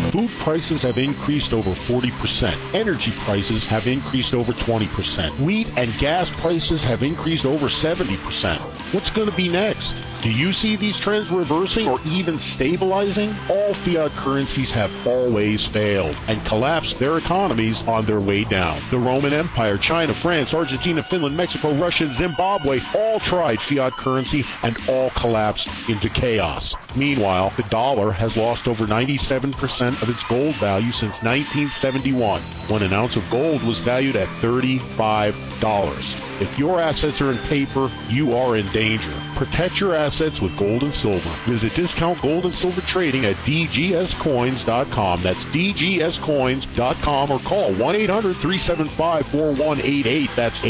Food prices have increased over 40%. Energy prices have increased over 20%. Wheat and gas prices have increased over 70%. What's going to be next? Do you see these trends reversing or even stabilizing? All fiat currencies have always failed and collapsed their economies on their way down. The Roman Empire, China, France, Argentina, Finland, Mexico, Russia, and Zimbabwe all tried fiat currency and all collapsed into chaos. Meanwhile, the dollar has lost over 97% of its gold value since 1971, when an ounce of gold was valued at $35. If your assets are in paper, you are in danger. Protect your assets with gold and silver. Visit Discount Gold and Silver Trading at dgscoins.com. That's dgscoins.com, or call 1-800-375-4188. That's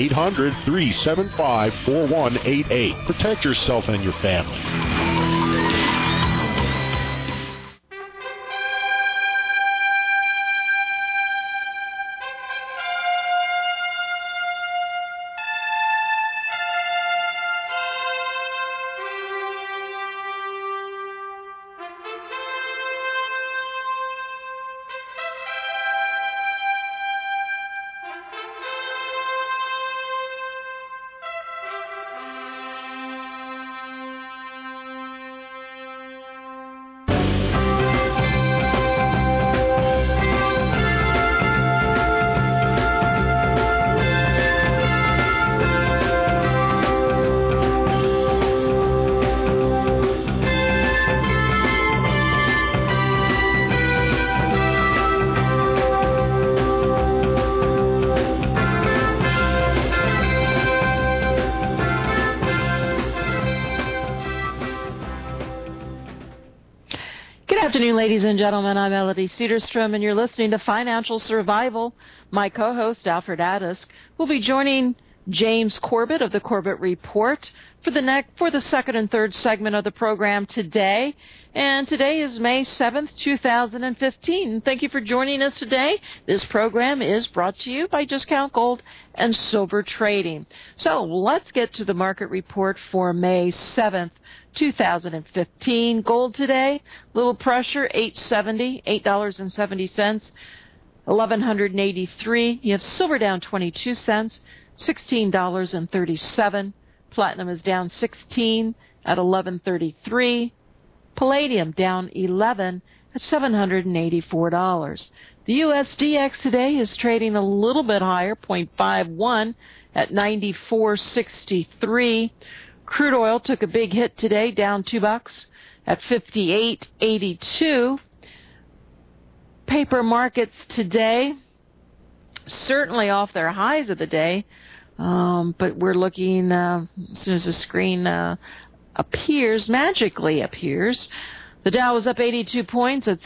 800-375-4188. Protect yourself and your family. Good afternoon, ladies and gentlemen. I'm Melody Cedarstrom, and you're listening to Financial Survival. My co-host, Alfred Addis, will be joining James Corbett of the Corbett Report for the second and third segment of the program today. And today is May 7th, 2015. Thank you for joining us today. This program is brought to you by Discount Gold and Silver Trading. So let's get to the market report for May 7th, 2015. Gold today, little pressure, $8.70, $8.70, 1,183. You have silver down 22 cents, $16.37. Platinum is down 16 at 11.33. Palladium down 11 at $784. The USDX today is trading a little bit higher, 0.51 at 94.63. Crude oil took a big hit today, down $2 at 58.82. Paper markets today certainly off their highs of the day, but we're looking as soon as the screen magically appears. The Dow was up 82 points at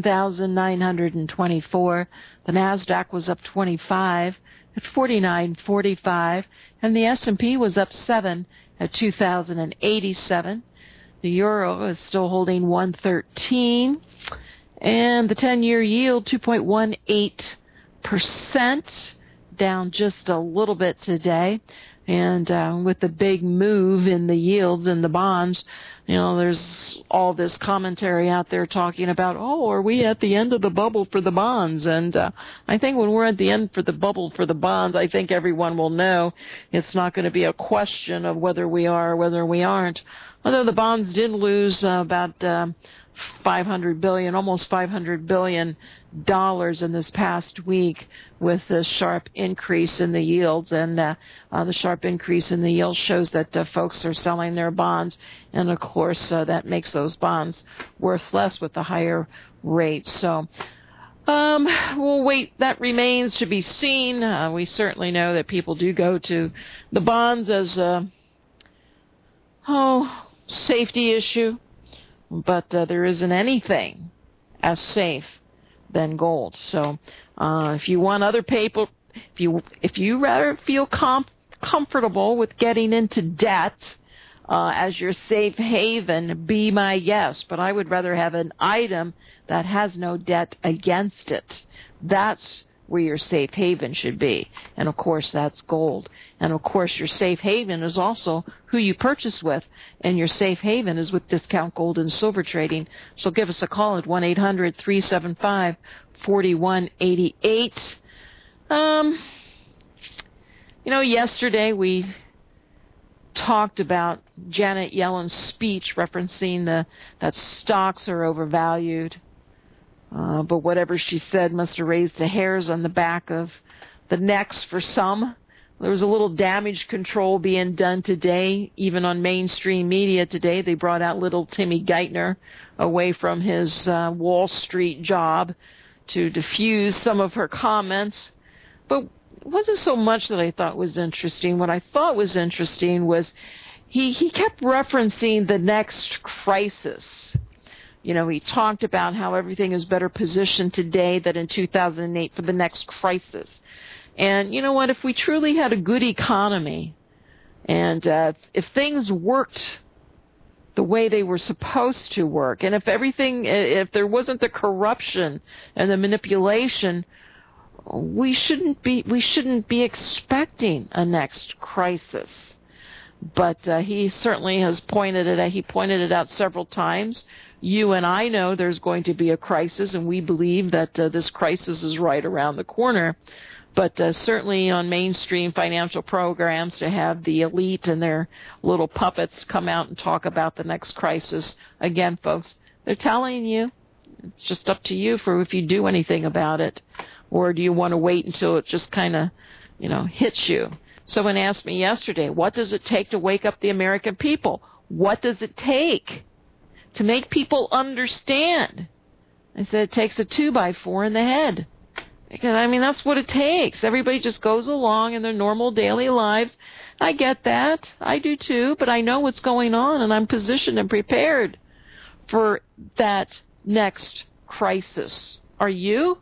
17,924. The Nasdaq was up 25 at 49.45, and the S&P was up 7 at 2,087. The euro is still holding 113, and the 10-year yield 2.18%, down just a little bit today. And with the big move in the yields and the bonds, there's all this commentary out there talking about, are we at the end of the bubble for the bonds? And I think when we're at the end for the bubble for the bonds, I think everyone will know it's not going to be a question of whether we are or whether we aren't. Although the bonds did lose about $500 billion, almost $500 billion in this past week with the sharp increase in the yields. And the sharp increase in the yield shows that folks are selling their bonds. And, of course, that makes those bonds worth less with the higher rates. So we'll wait. That remains to be seen. We certainly know that people do go to the bonds as a safety issue. But there isn't anything as safe than gold. So if you want other paper, if you rather feel comfortable with getting into debt as your safe haven, be my guest. But I would rather have an item that has no debt against it. That's where your safe haven should be. And, of course, that's gold. And, of course, your safe haven is also who you purchase with. And your safe haven is with Discount Gold and Silver Trading. So give us a call at 1-800-375-4188. Yesterday we talked about Janet Yellen's speech referencing that stocks are overvalued. But whatever she said must have raised the hairs on the back of the necks for some. There was a little damage control being done today, even on mainstream media today. They brought out little Timmy Geithner away from his Wall Street job to diffuse some of her comments. But it wasn't so much that I thought was interesting. What I thought was interesting was he kept referencing the next crisis. He talked about how everything is better positioned today than in 2008 for the next crisis. And you know what? If we truly had a good economy and if things worked the way they were supposed to work, and if there wasn't the corruption and the manipulation, we shouldn't be expecting a next crisis. But he certainly has pointed it out several times. You and I know there's going to be a crisis, and we believe that this crisis is right around the corner. But certainly on mainstream financial programs, to have the elite and their little puppets come out and talk about the next crisis, again, folks, they're telling you. It's just up to you for if you do anything about it, or do you want to wait until it just kind of, hits you. Someone asked me yesterday, what does it take to wake up the American people? What does it take to make people understand? I said it takes a 2x4 in the head. Because, that's what it takes. Everybody just goes along in their normal daily lives. I get that. I do too. But I know what's going on, and I'm positioned and prepared for that next crisis. Are you?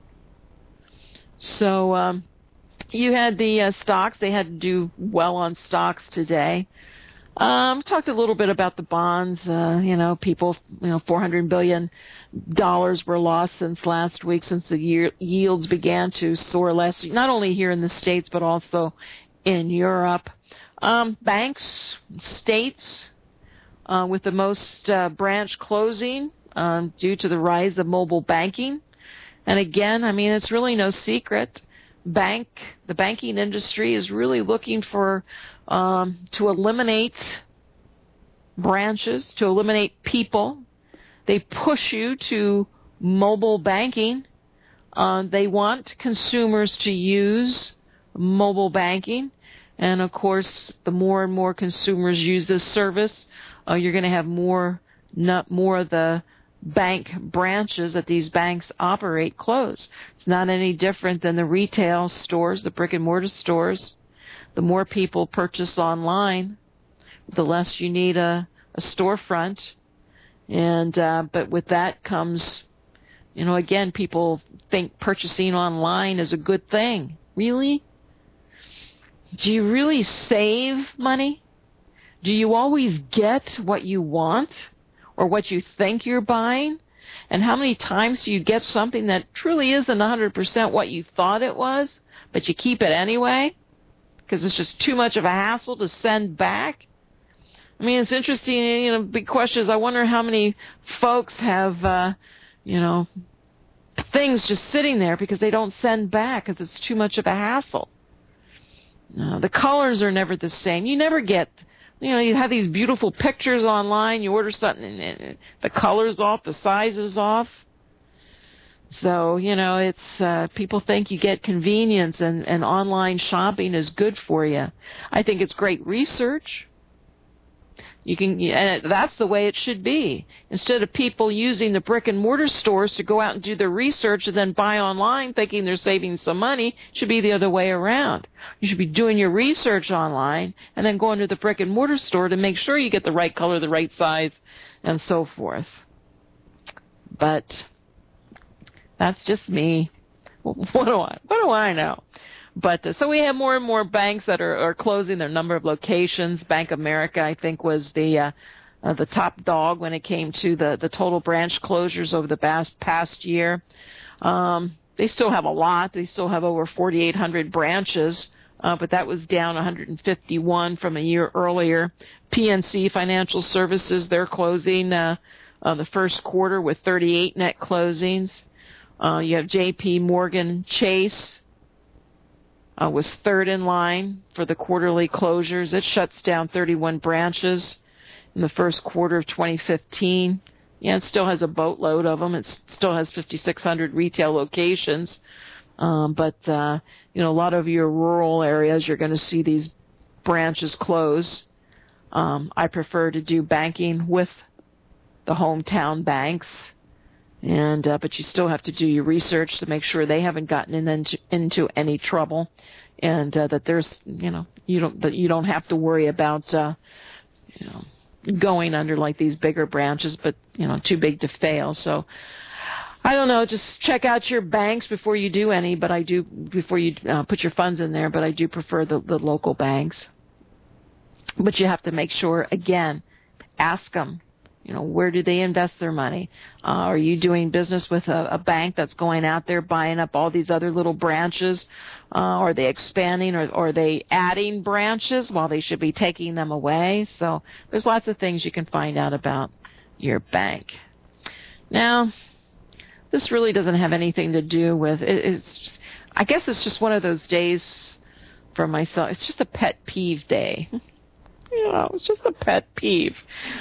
So, you had the stocks. They had to do well on stocks today. Talked a little bit about the bonds. People, $400 billion were lost since last week, since the yields began to soar less, not only here in the States, but also in Europe. Banks, states, with the most branch closing due to the rise of mobile banking. And again, it's really no secret. The banking industry is really looking for to eliminate branches, to eliminate people. They push you to mobile banking. They want consumers to use mobile banking. And, of course, the more and more consumers use this service, you're going to have more of the bank branches that these banks operate close. It's not any different than the retail stores, the brick-and-mortar stores. The more people purchase online, the less you need a storefront. And but with that comes, again, people think purchasing online is a good thing. Really? Do you really save money? Do you always get what you want or what you think you're buying? And how many times do you get something that truly isn't 100% what you thought it was, but you keep it anyway because it's just too much of a hassle to send back? It's interesting, big question is I wonder how many folks have, things just sitting there because they don't send back because it's too much of a hassle. The colors are never the same. You never get, you have these beautiful pictures online, you order something and the color's off, the size is off. So, it's, people think you get convenience and online shopping is good for you. I think it's great research. And that's the way it should be. Instead of people using the brick and mortar stores to go out and do their research and then buy online thinking they're saving some money, it should be the other way around. You should be doing your research online and then going to the brick and mortar store to make sure you get the right color, the right size, and so forth. But that's just me. What do I know? But so we have more and more banks that are closing their number of locations. Bank of America, I think, was the top dog when it came to the total branch closures over the past year. They still have a lot. They still have over 4,800 branches, but that was down 151 from a year earlier. PNC Financial Services, they're closing the first quarter with 38 net closings. You have J.P. Morgan Chase was third in line for the quarterly closures. It shuts down 31 branches in the first quarter of 2015. Yeah, it still has a boatload of them. It still has 5,600 retail locations. But a lot of your rural areas, you're going to see these branches close. I prefer to do banking with the hometown banks. But you still have to do your research to make sure they haven't gotten into any trouble, and that there's, you don't have to worry about, going under like these bigger branches, but too big to fail. So I don't know. Just check out your banks before you do any. But I do before you put your funds in there. But I do prefer the local banks. But you have to make sure, again, ask them. Where do they invest their money? Are you doing business with a bank that's going out there buying up all these other little branches? Are they expanding or are they adding branches while they should be taking them away? So there's lots of things you can find out about your bank. Now, this really doesn't have anything to do with it. I guess it's just one of those days for myself. It's just a pet peeve day. It's just a pet peeve.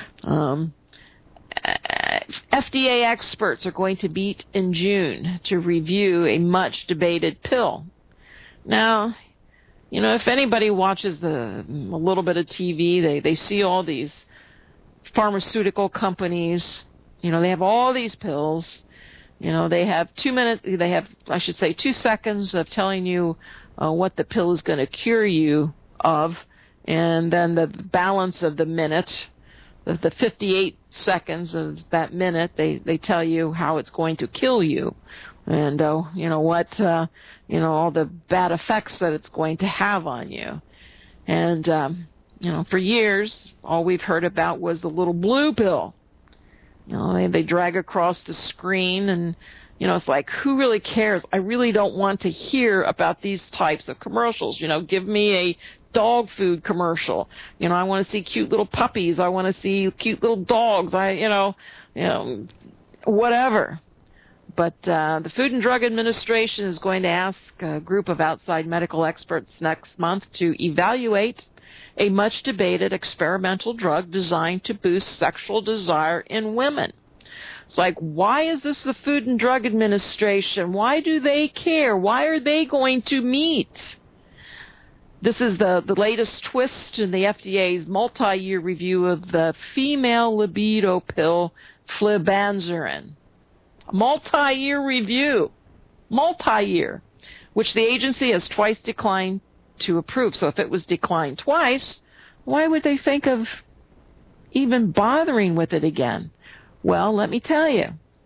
FDA experts are going to meet in June to review a much-debated pill. Now, if anybody watches a little bit of TV, they see all these pharmaceutical companies. They have all these pills. They have 2 minutes. They have, 2 seconds of telling you what the pill is going to cure you of, and then the balance of the minute. The 58 seconds of that minute, they tell you how it's going to kill you, and all the bad effects that it's going to have on you. And for years, all we've heard about was the little blue pill. They drag across the screen, and it's like, who really cares? I really don't want to hear about these types of commercials. Give me a dog food commercial. I want to see cute little puppies. I want to see cute little dogs. Whatever. But the Food and Drug Administration is going to ask a group of outside medical experts next month to evaluate a much-debated experimental drug designed to boost sexual desire in women. It's like, why is this the Food and Drug Administration? Why do they care? Why are they going to meet? This is the latest twist in the FDA's multi-year review of the female libido pill flibanserin. Multi-year review. Multi-year. Which the agency has twice declined to approve. So if it was declined twice, why would they think of even bothering with it again? Well, let me tell you.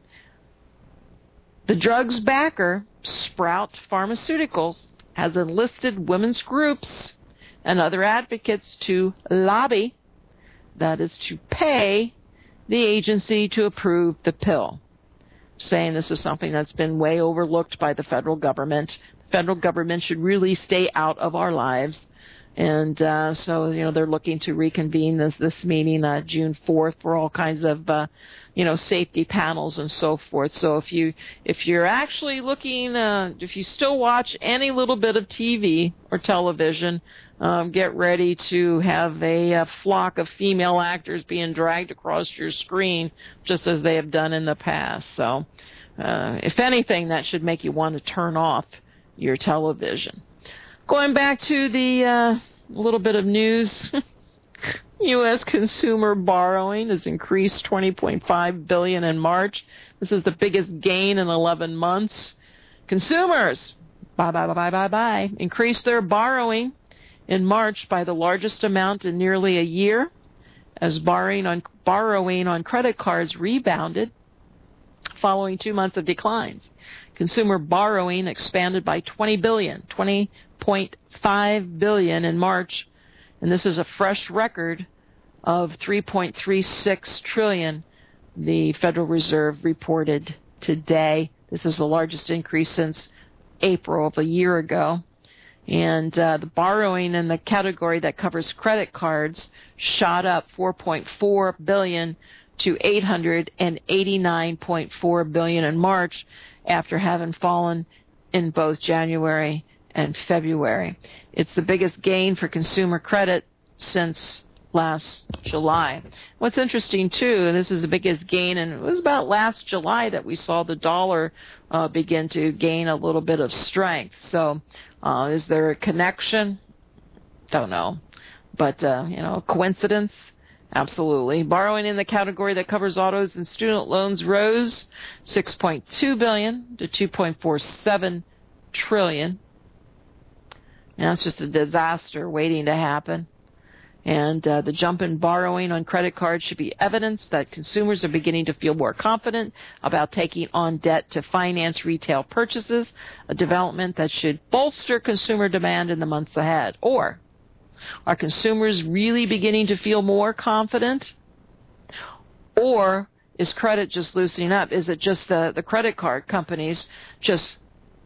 The drug's backer, Sprout Pharmaceuticals, has enlisted women's groups and other advocates to lobby, that is to pay, the agency to approve the pill, saying this is something that's been way overlooked by the federal government. The federal government should really stay out of our lives. And so they're looking to reconvene this meeting June 4th for all kinds of safety panels and so forth. So if you're actually looking, if you still watch any little bit of TV or television, get ready to have a flock of female actors being dragged across your screen, just as they have done in the past. So if anything, that should make you want to turn off your television. Going back to the little bit of news, U.S. consumer borrowing has increased $20.5 billion in March. This is the biggest gain in 11 months. Consumers, increased their borrowing in March by the largest amount in nearly a year, as borrowing on credit cards rebounded following 2 months of declines. Consumer borrowing expanded by $20.5 billion in March, and this is a fresh record of $3.36 trillion, the Federal Reserve reported today. This is the largest increase since April of a year ago. And the borrowing in the category that covers credit cards shot up $4.4 billion to $889.4 billion in March after having fallen in both January and February. It's the biggest gain for consumer credit since last July. What's interesting, too, and this is the biggest gain, and it was about last July that we saw the dollar begin to gain a little bit of strength. So is there a connection? Don't know. But, coincidence? Absolutely. Borrowing in the category that covers autos and student loans rose $6.2 billion to $2.47 trillion. Now, it's just a disaster waiting to happen. And the jump in borrowing on credit cards should be evidence that consumers are beginning to feel more confident about taking on debt to finance retail purchases, a development that should bolster consumer demand in the months ahead. Or are consumers really beginning to feel more confident? Or is credit just loosening up? Is it just the credit card companies just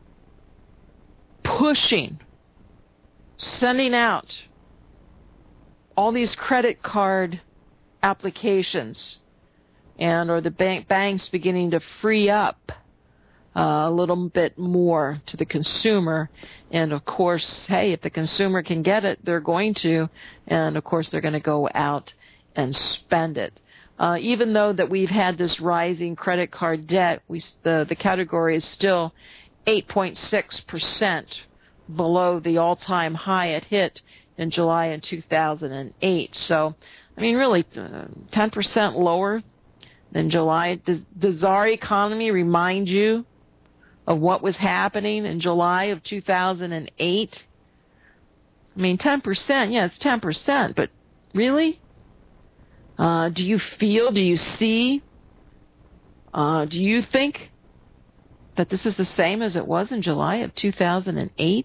pushing, sending out all these credit card applications, and or the banks beginning to free up a little bit more to the consumer? And of course, hey, if the consumer can get it, they're going to, and of course they're going to go out and spend it. Even though that we've had this rising credit card debt, the category is still 8.6% below the all-time high it hit in July in 2008. So, I mean, really 10% lower than July. Does our economy remind you of what was happening in July of 2008? I mean, 10%, yeah, it's 10%, but really? Do you feel, do you see, do you think that this is the same as it was in July of 2008?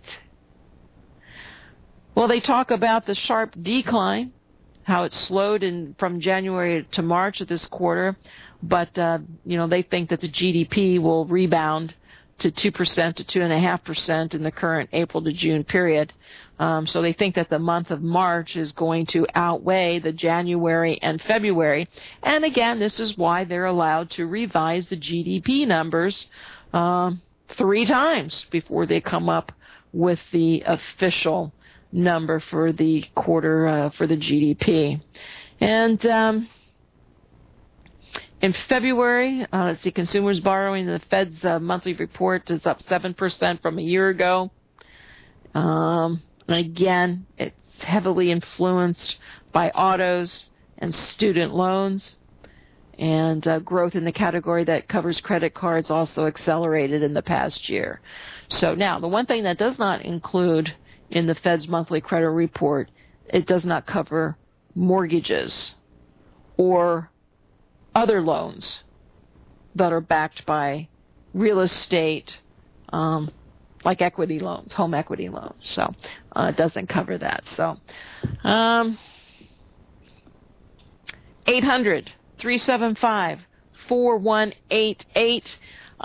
Well, they talk about the sharp decline, how it slowed from January to March of this quarter, but, they think that the GDP will rebound to 2% to 2.5% in the current April to June period. So they think that the month of March is going to outweigh the January and February. And again, this is why they're allowed to revise the GDP numbers 3 times before they come up with the official number for the quarter for the GDP. And in February, let's see, consumers borrowing, the Fed's monthly report is up 7% from a year ago. And again, it's heavily influenced by autos and student loans. And growth in the category that covers credit cards also accelerated in the past year. So now, the one thing that does not include in the Fed's monthly credit report, it does not cover mortgages or other loans that are backed by real estate, like equity loans, home equity loans. So it doesn't cover that. So 800-375-4188.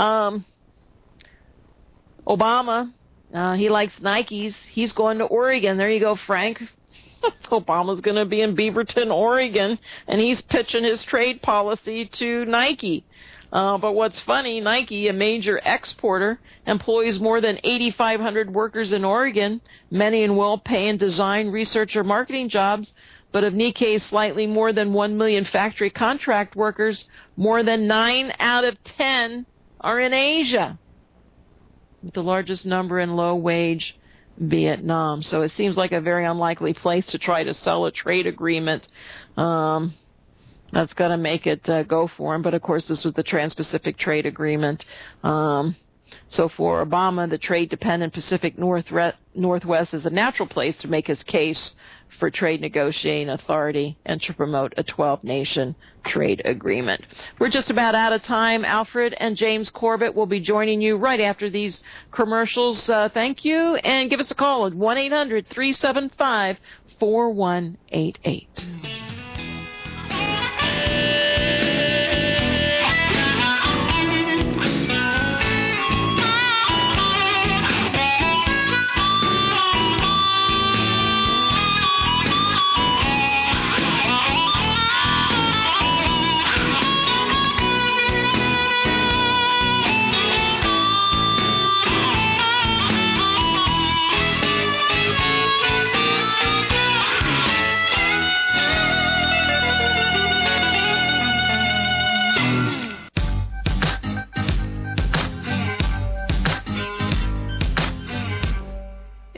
Obama, he likes Nikes. He's going to Oregon. There you go, Frank. Obama's going to be in Beaverton, Oregon, and he's pitching his trade policy to Nike. But what's funny, Nike, a major exporter, employs more than 8,500 workers in Oregon, many in well-paying design, research, or marketing jobs. But of Nikkei's slightly more than 1 million factory contract workers, more than 9 out of 10 are in Asia, with the largest number in low-wage Vietnam. So it seems like a very unlikely place to try to sell a trade agreement. That's going to make it go for him. But, of course, this was the Trans-Pacific Trade Agreement. So for Obama, the trade-dependent Pacific Northwest is a natural place to make his case for trade negotiating authority and to promote a 12-nation trade agreement. We're just about out of time. Alfred and James Corbett will be joining you right after these commercials. Thank you, and give us a call at 1-800-375-4188.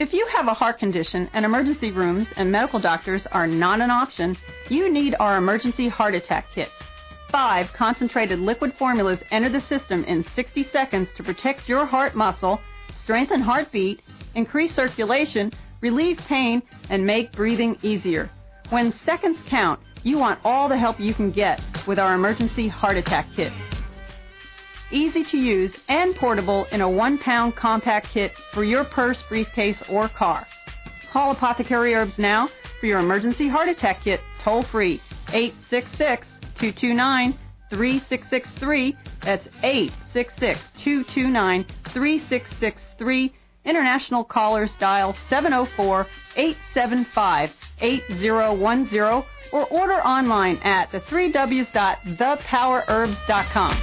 If you have a heart condition and emergency rooms and medical doctors are not an option, you need our Emergency Heart Attack Kit. 5 concentrated liquid formulas enter the system in 60 seconds to protect your heart muscle, strengthen heartbeat, increase circulation, relieve pain, and make breathing easier. When seconds count, you want all the help you can get with our Emergency Heart Attack Kit. Easy to use and portable in a 1-pound compact kit for your purse, briefcase, or car. Call Apothecary Herbs now for your Emergency Heart Attack Kit toll free, 866-229-3663. That's 866-229-3663. International callers dial 704-875-8010 or order online at the3ws.thepowerherbs.com.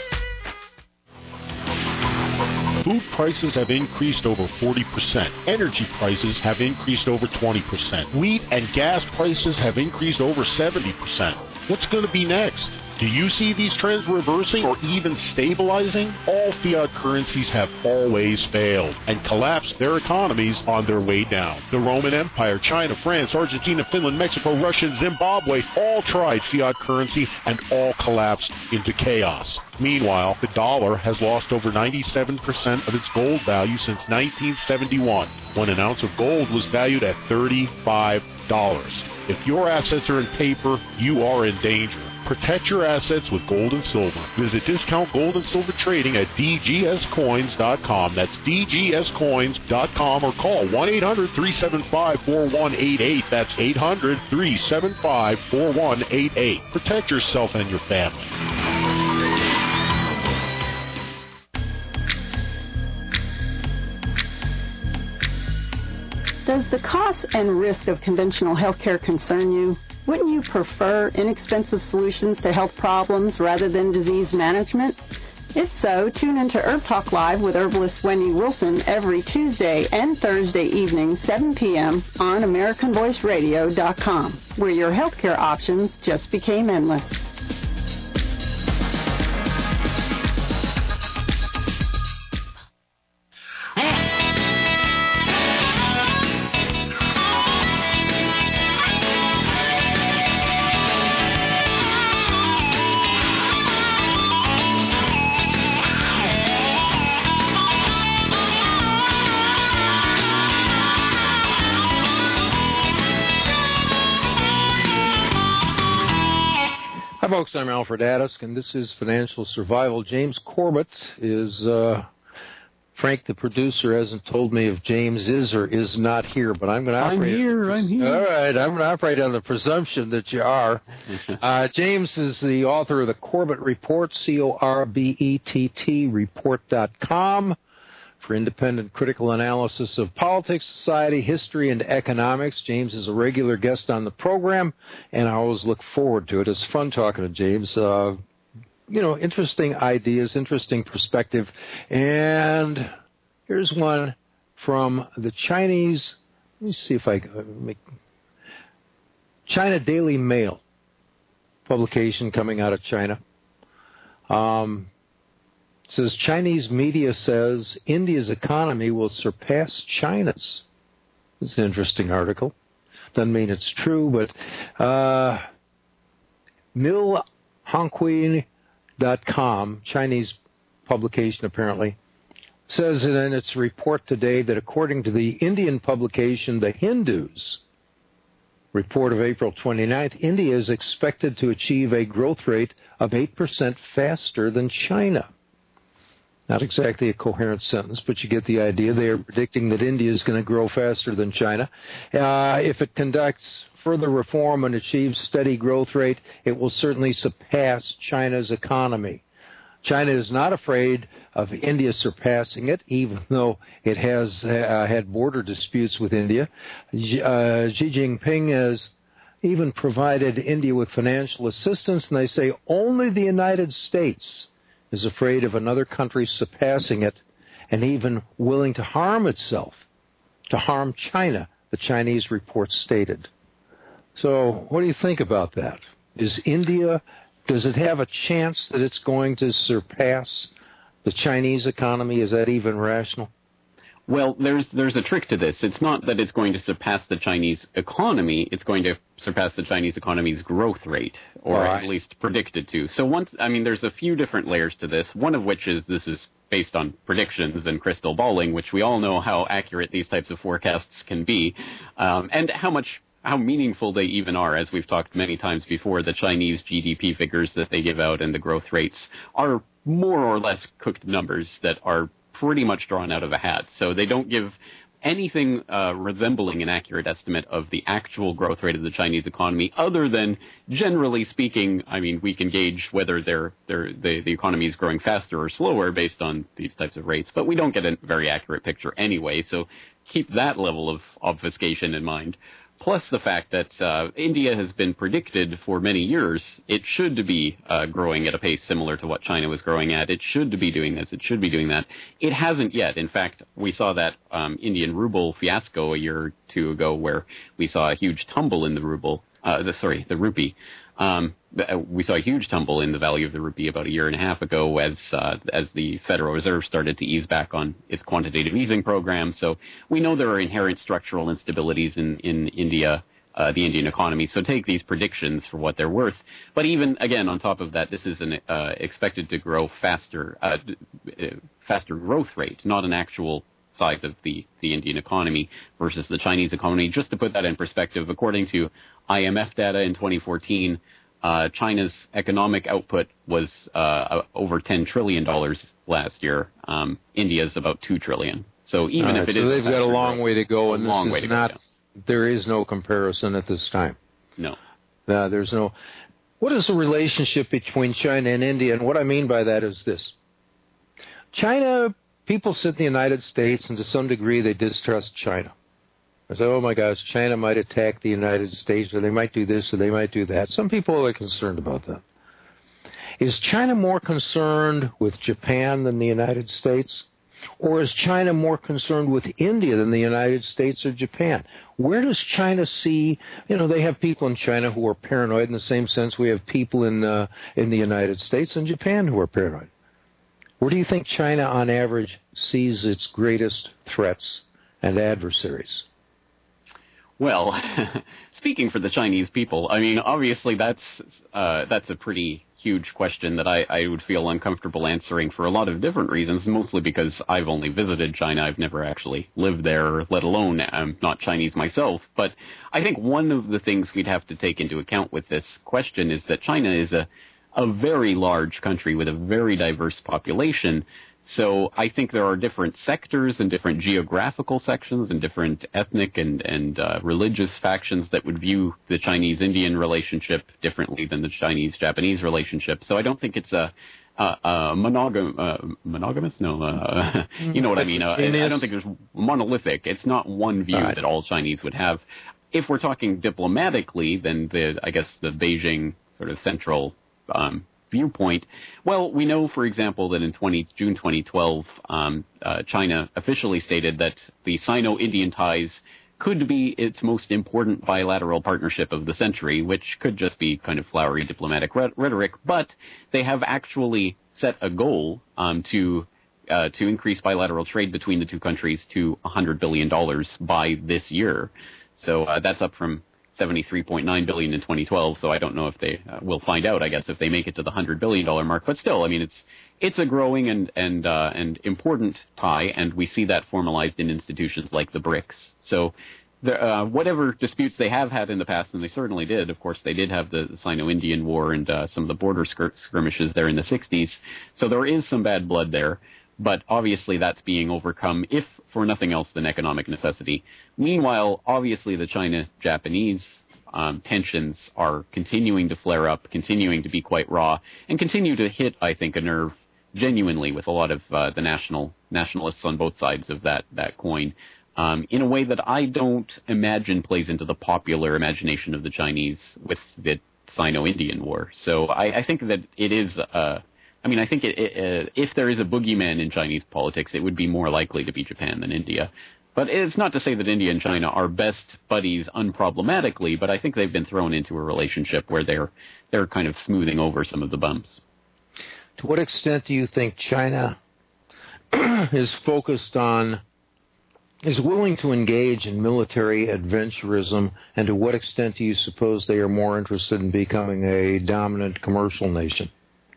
Food prices have increased over 40%. Energy prices have increased over 20%. Wheat and gas prices have increased over 70%. What's going to be next? Do you see these trends reversing or even stabilizing? All fiat currencies have always failed and collapsed their economies on their way down. The Roman Empire, China, France, Argentina, Finland, Mexico, Russia, and Zimbabwe all tried fiat currency and all collapsed into chaos. Meanwhile, the dollar has lost over 97% of its gold value since 1971, when an ounce of gold was valued at $35. If your assets are in paper, you are in danger. Protect your assets with gold and silver. Visit Discount Gold and Silver Trading at dgscoins.com. That's dgscoins.com or call 1-800-375-4188. That's 800-375-4188. Protect yourself and your family. Does the cost and risk of conventional healthcare concern you? Wouldn't you prefer inexpensive solutions to health problems rather than disease management? If so, tune into Herb Talk Live with herbalist Wendy Wilson every Tuesday and Thursday evening, 7 p.m. on AmericanVoiceRadio.com, where your healthcare options just became endless. Hi, folks. I'm Alfred Adisk, and this is Financial Survival. James Corbett is, Frank, the producer, hasn't told me if James is or is not here, but I'm going to operate. I'm here. All right, I'm going to operate on the presumption that you are. James is the author of the Corbett Report, CORBETT report.com, for independent critical analysis of politics, society, history, and economics. James is a regular guest on the program, and I always look forward to it. It's fun talking to James. Interesting ideas, interesting perspective. And here's one from the Chinese, let me see if I can make, China Daily Mail, publication coming out of China. It says, Chinese media says India's economy will surpass China's. It's an interesting article. Doesn't mean it's true, but milhonghui.com, Chinese publication apparently, says in its report today that according to the Indian publication The Hindus report of April 29th, India is expected to achieve a growth rate of 8% faster than China. Not exactly a coherent sentence, but you get the idea. They are predicting that India is going to grow faster than China. If it conducts further reform and achieves steady growth rate, it will certainly surpass China's economy. China is not afraid of India surpassing it, even though it has had border disputes with India. Xi Jinping has even provided India with financial assistance, and they say only the United States is afraid of another country surpassing it and even willing to harm itself, to harm China, the Chinese report stated. So what do you think about that? Is India, does it have a chance that it's going to surpass the Chinese economy? Is that even rational? Well, there's a trick to this. It's not that it's going to surpass the Chinese economy. It's going to surpass the Chinese economy's growth rate, or at least predicted to. So there's a few different layers to this, one of which is this is based on predictions and crystal balling, which we all know how accurate these types of forecasts can be, and how meaningful they even are. As we've talked many times before, the Chinese GDP figures that they give out and the growth rates are more or less cooked numbers that are pretty much drawn out of a hat. So they don't give anything resembling an accurate estimate of the actual growth rate of the Chinese economy, other than, generally speaking, we can gauge whether the economy is growing faster or slower based on these types of rates, but we don't get a very accurate picture anyway, so keep that level of obfuscation in mind. Plus the fact that India has been predicted for many years, it should be growing at a pace similar to what China was growing at. It should be doing this. It should be doing that. It hasn't yet. In fact, we saw that Indian ruble fiasco a year or two ago, where we saw a huge tumble in the rupee. We saw a huge tumble in the value of the rupee about a year and a half ago as the Federal Reserve started to ease back on its quantitative easing program. So we know there are inherent structural instabilities in India, the Indian economy. So take these predictions for what they're worth. But even, again, on top of that, this is an expected to grow faster growth rate, not an actual size of the Indian economy versus the Chinese economy. Just to put that in perspective, according to IMF data in 2014, China's economic output was over $10 trillion last year. India's about $2 trillion. So even if it is, they've got a long way to go, and this is not. There is no comparison at this time. No. There's no. What is the relationship between China and India? And what I mean by that is this: China. People sit in the United States, and to some degree they distrust China. They say, oh my gosh, China might attack the United States, or they might do this, or they might do that. Some people are concerned about that. Is China more concerned with Japan than the United States? Or is China more concerned with India than the United States or Japan? Where does China see, they have people in China who are paranoid in the same sense we have people in the United States and Japan who are paranoid. Where do you think China, on average, sees its greatest threats and adversaries? Well, speaking for the Chinese people, obviously that's a pretty huge question that I would feel uncomfortable answering for a lot of different reasons, mostly because I've only visited China. I've never actually lived there, let alone I'm not Chinese myself. But I think one of the things we'd have to take into account with this question is that China is a very large country with a very diverse population. So I think there are different sectors and different geographical sections and different ethnic and religious factions that would view the Chinese-Indian relationship differently than the Chinese-Japanese relationship. So I don't think it's a monogamous? No, you know what I mean. I don't think there's monolithic. It's not one view that all Chinese would have. If we're talking diplomatically, then the Beijing sort of central viewpoint. Well, we know, for example, that in June 2012, China officially stated that the Sino-Indian ties could be its most important bilateral partnership of the century, which could just be kind of flowery diplomatic rhetoric, but they have actually set a goal to increase bilateral trade between the two countries to $100 billion by this year. So that's up from $73.9 billion in 2012, so I don't know if they will find out, I guess, if they make it to the $100 billion mark. But still, it's a growing and important tie, and we see that formalized in institutions like the BRICS. So whatever disputes they have had in the past, and they certainly did, of course, they did have the Sino-Indian War and some of the border skirmishes there in the 60s, so there is some bad blood there. But obviously that's being overcome, if for nothing else than economic necessity. Meanwhile, obviously the China-Japanese tensions are continuing to flare up, continuing to be quite raw, and continue to hit, I think, a nerve genuinely with a lot of the nationalists on both sides of that coin, in a way that I don't imagine plays into the popular imagination of the Chinese with the Sino-Indian War. So I think that it is... I think if there is a boogeyman in Chinese politics, it would be more likely to be Japan than India. But it's not to say that India and China are best buddies unproblematically, but I think they've been thrown into a relationship where they're kind of smoothing over some of the bumps. To what extent do you think China is focused on is willing to engage in military adventurism, and to what extent do you suppose they are more interested in becoming a dominant commercial nation?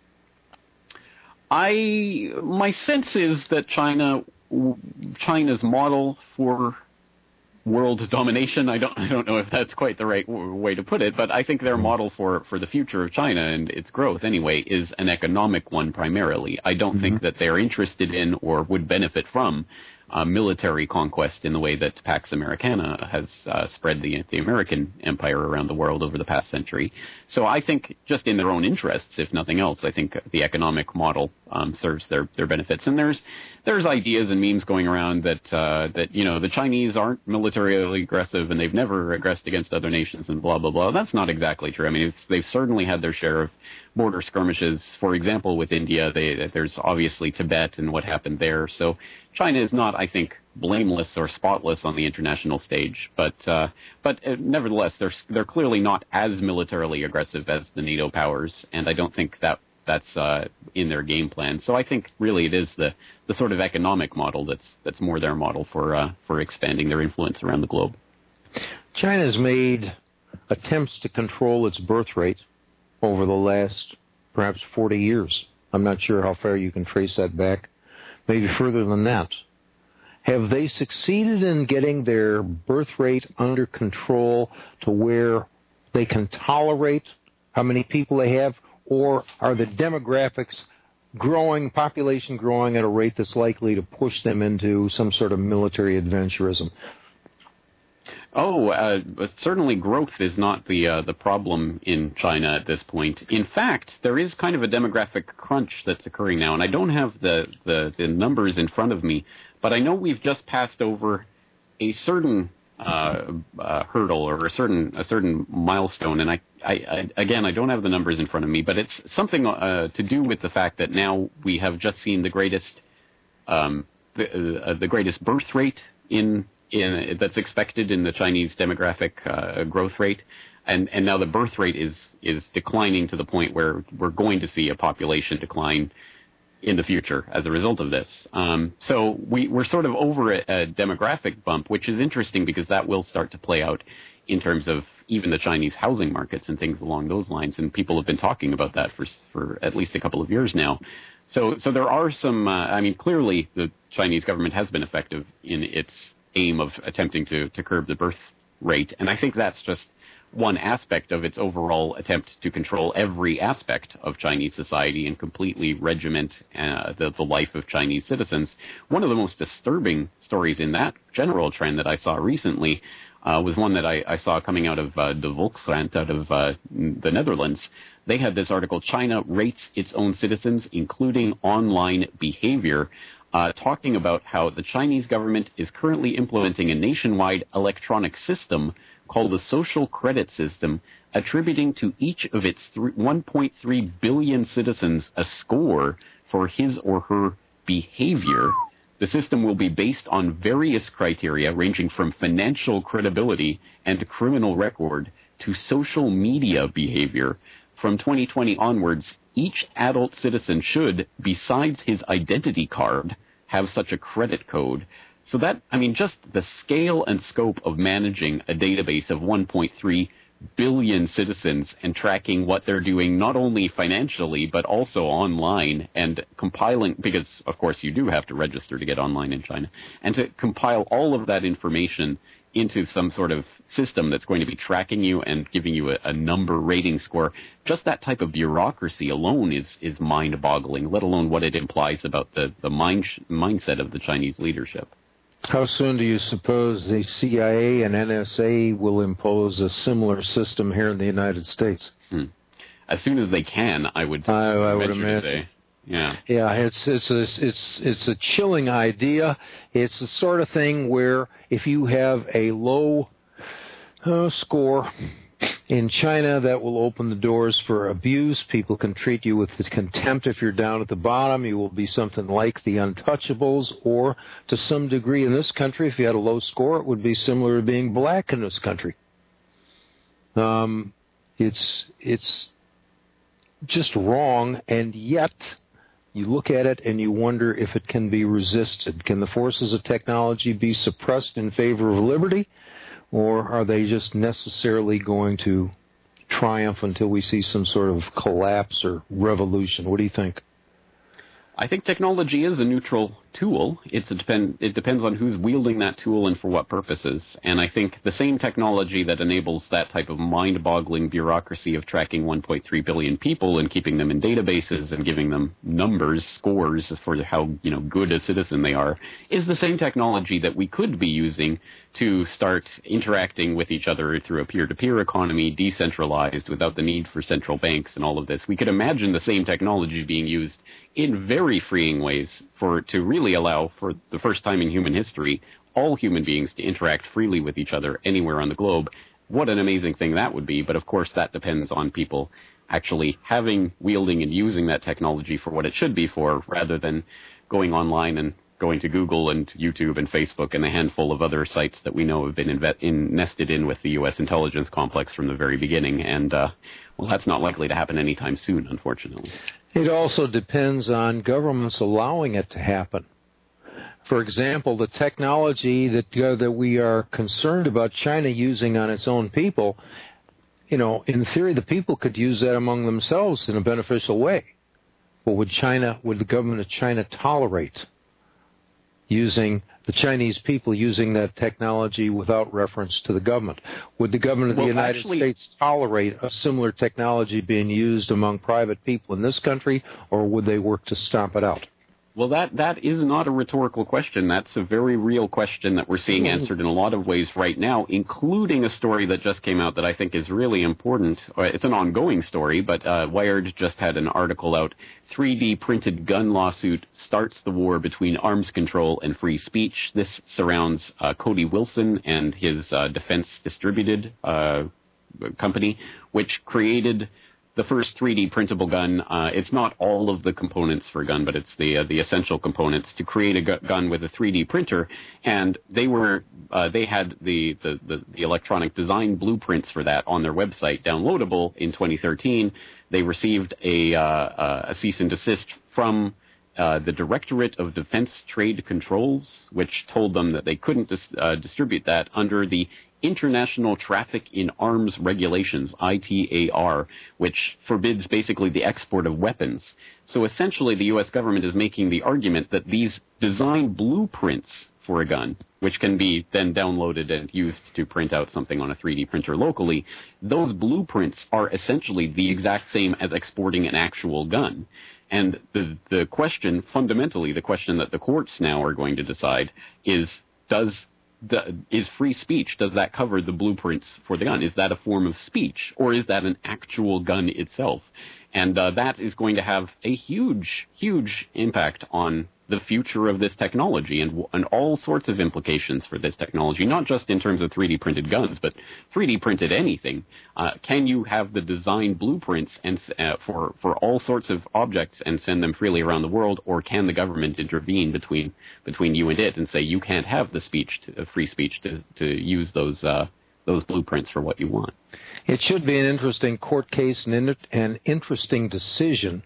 My sense is that China's model for world domination, I don't know if that's quite the right way to put it, but I think their model for the future of China and its growth anyway is an economic one primarily. I don't think that they're interested in or would benefit from military conquest in the way that Pax Americana has spread the American empire around the world over the past century. So I think just in their own interests, if nothing else, I think the economic model serves their benefits. And there's ideas and memes going around that the Chinese aren't militarily aggressive and they've never aggressed against other nations and blah blah blah. That's not exactly true. I mean, they've certainly had their share of border skirmishes. For example, with India, there's obviously Tibet and what happened there. So China is not, I think, blameless or spotless on the international stage, but nevertheless, they're clearly not as militarily aggressive as the NATO powers, and I don't think that's in their game plan. So I think really it is the sort of economic model that's more their model for expanding their influence around the globe. China has made attempts to control its birth rate over the last perhaps 40 years. I'm not sure how far you can trace that back, maybe further than that. Have they succeeded in getting their birth rate under control to where they can tolerate how many people they have, or are the demographics growing, population growing at a rate that's likely to push them into some sort of military adventurism? Certainly growth is not the problem in China at this point. In fact, there is kind of a demographic crunch that's occurring now, and I don't have the numbers in front of me, but I know we've just passed over a certain hurdle or a certain milestone, and I don't have the numbers in front of me, but it's something to do with the fact that now we have just seen the greatest birth rate in that's expected in the Chinese demographic growth rate, and now the birth rate is declining to the point where we're going to see a population decline in the future as a result of this. So we're sort of over a demographic bump, which is interesting because that will start to play out in terms of even the Chinese housing markets and things along those lines, and people have been talking about that for at least a couple of years now. So there are some, clearly the Chinese government has been effective in its aim of attempting to curb the birth rate. And I think that's just one aspect of its overall attempt to control every aspect of Chinese society and completely regiment the life of Chinese citizens. One of the most disturbing stories in that general trend that I saw recently was one that I saw coming out of De Volkskrant, out of the Netherlands. They had this article, China rates its own citizens, including online behavior, talking about how the Chinese government is currently implementing a nationwide electronic system called the Social Credit System, attributing to each of its 1.3 billion citizens a score for his or her behavior. The system will be based on various criteria ranging from financial credibility and criminal record to social media behavior. From 2020 onwards, each adult citizen should, besides his identity card, have such a credit code. So that, just the scale and scope of managing a database of 1.3 billion citizens and tracking what they're doing not only financially but also online and compiling, because of course you do have to register to get online in China, and to compile all of that information into some sort of system that's going to be tracking you and giving you a number rating score. Just that type of bureaucracy alone is mind-boggling, let alone what it implies about the mindset of the Chinese leadership. How soon do you suppose the CIA and NSA will impose a similar system here in the United States? As soon as they can, I would imagine. Yeah, it's a chilling idea. It's the sort of thing where if you have a low score in China, that will open the doors for abuse. People can treat you with contempt if you're down at the bottom. You will be something like the untouchables, or to some degree in this country, if you had a low score, it would be similar to being black in this country. It's just wrong, and yet you look at it and you wonder if it can be resisted. Can the forces of technology be suppressed in favor of liberty, or are they just necessarily going to triumph until we see some sort of collapse or revolution? What do you think? I think technology is a neutral tool. It depends on who's wielding that tool and for what purposes. And I think the same technology that enables that type of mind-boggling bureaucracy of tracking 1.3 billion people and keeping them in databases and giving them numbers, scores for how good a citizen they are, is the same technology that we could be using to start interacting with each other through a peer-to-peer economy, decentralized, without the need for central banks and all of this. We could imagine the same technology being used in very freeing ways to really allow, for the first time in human history, all human beings to interact freely with each other anywhere on the globe. What an amazing thing that would be. But of course, that depends on people actually wielding and using that technology for what it should be for, rather than going online and going to Google and YouTube and Facebook and a handful of other sites that we know have been nested in with the U.S. intelligence complex from the very beginning. And, that's not likely to happen anytime soon, unfortunately. It also depends on governments allowing it to happen. For example, the technology that we are concerned about China using on its own people, in theory, the people could use that among themselves in a beneficial way. But would the government of China tolerate the Chinese people using that technology without reference to the government? Would the government of the United States tolerate a similar technology being used among private people in this country, or would they work to stomp it out? Well, that is not a rhetorical question. That's a very real question that we're seeing answered in a lot of ways right now, including a story that just came out that I think is really important. It's an ongoing story, but Wired just had an article out. 3D printed gun lawsuit starts the war between arms control and free speech. This surrounds Cody Wilson and his Defense Distributed company, which created the first 3D printable gun. It's not all of the components for a gun, but it's the essential components to create a gun with a 3D printer. And they had the electronic design blueprints for that on their website, downloadable in 2013. They received a cease and desist from the Directorate of Defense Trade Controls, which told them that they couldn't distribute that under the International Traffic in Arms Regulations, ITAR, which forbids basically the export of weapons. So essentially the U.S. government is making the argument that these design blueprints for a gun, which can be then downloaded and used to print out something on a 3D printer locally, those blueprints are essentially the exact same as exporting an actual gun. And the question, fundamentally, the question that the courts now are going to decide is free speech, does that cover the blueprints for the gun? Is that a form of speech, or is that an actual gun itself? And that is going to have a huge, huge impact on the future of this technology and all sorts of implications for this technology, not just in terms of 3D printed guns, but 3D printed anything. Can you have the design blueprints and for all sorts of objects and send them freely around the world, or can the government intervene between you and it and say you can't have the free speech to use those blueprints for what you want? It should be an interesting court case and an interesting decision.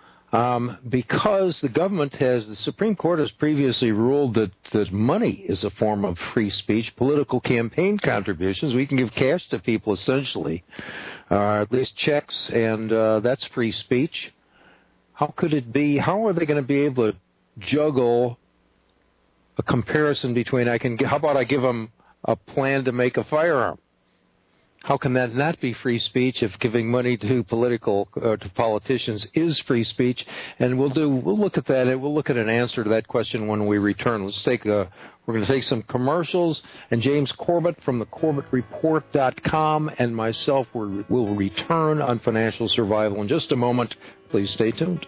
Because the Supreme Court has previously ruled that money is a form of free speech, political campaign contributions. We can give cash to people, essentially, at least checks, and that's free speech. How could it be? How are they going to be able to juggle a comparison between how about I give them a plan to make a firearm? How can that not be free speech if giving money to politicians is free speech? And we'll look at that, and we'll look at an answer to that question when we return. We're going to take some commercials, and James Corbett from thecorbettreport.com and myself will return on Financial Survival in just a moment. Please stay tuned.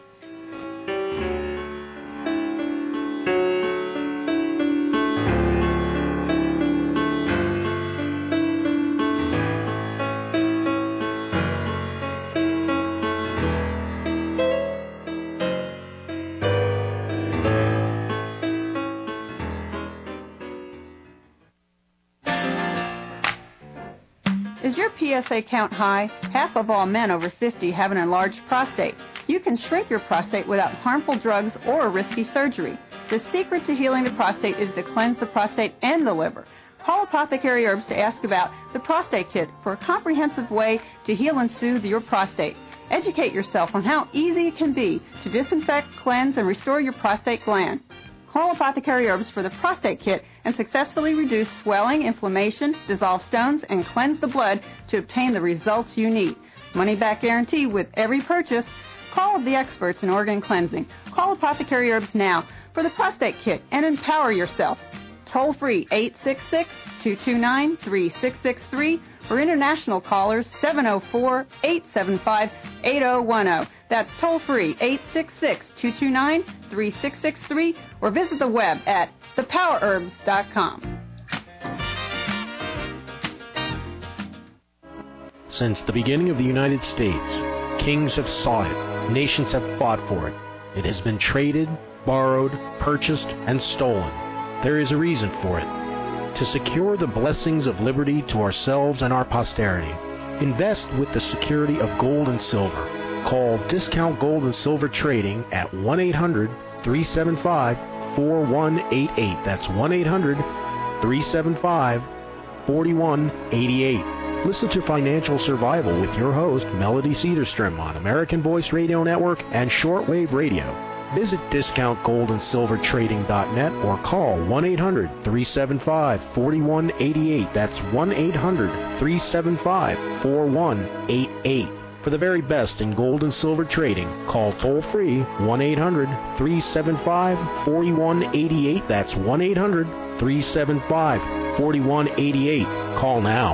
Is your PSA count high? Half of all men over 50 have an enlarged prostate. you can shrink your prostate without harmful drugs or risky surgery. The secret to healing the prostate is to cleanse the prostate and the liver. Call Apothecary Herbs to ask about the Prostate Kit for a comprehensive way to heal and soothe your prostate. Educate yourself on how easy it can be to disinfect, cleanse, and restore your prostate gland. Call Apothecary Herbs for the Prostate Kit and successfully reduce swelling, inflammation, dissolve stones, and cleanse the blood to obtain the results you need. Money-back guarantee with every purchase. Call the experts in organ cleansing. Call Apothecary Herbs now for the Prostate Kit and empower yourself. Toll free 866-229-3663 for international callers 704-875-8010. That's toll free 866-229-3663 or visit the web at thepowerherbs.com. Since the beginning of the United States, kings have sought it, nations have fought for it. It has been traded, borrowed, purchased, and stolen. There is a reason for it. To secure the blessings of liberty to ourselves and our posterity, invest with the security of gold and silver. Call Discount Gold and Silver Trading at 1-800-375-4188. That's 1-800-375-4188. Listen to Financial Survival with your host, Melody Cedarstrom, on American Voice Radio Network and Shortwave Radio. Visit DiscountGoldandSilverTrading.net or call 1-800-375-4188. That's 1-800-375-4188. For the very best in gold and silver trading, call toll-free 1-800-375-4188. That's 1-800-375-4188. Call now.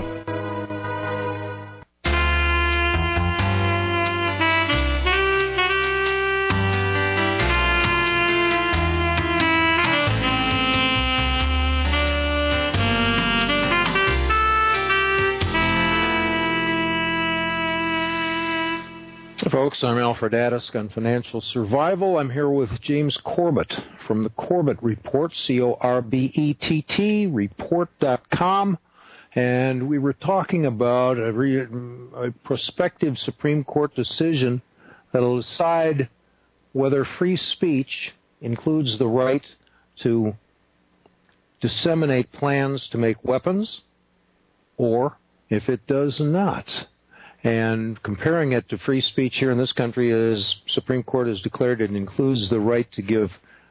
Folks, I'm Alfred Adisk on Financial Survival. I'm here with James Corbett from the Corbett Report, C-O-R-B-E-T-T, report.com. And we were talking about a prospective Supreme Court decision that will decide whether free speech includes the right to disseminate plans to make weapons, or if it does not. And comparing it to free speech here in this country, as Supreme Court has declared, it includes the right to give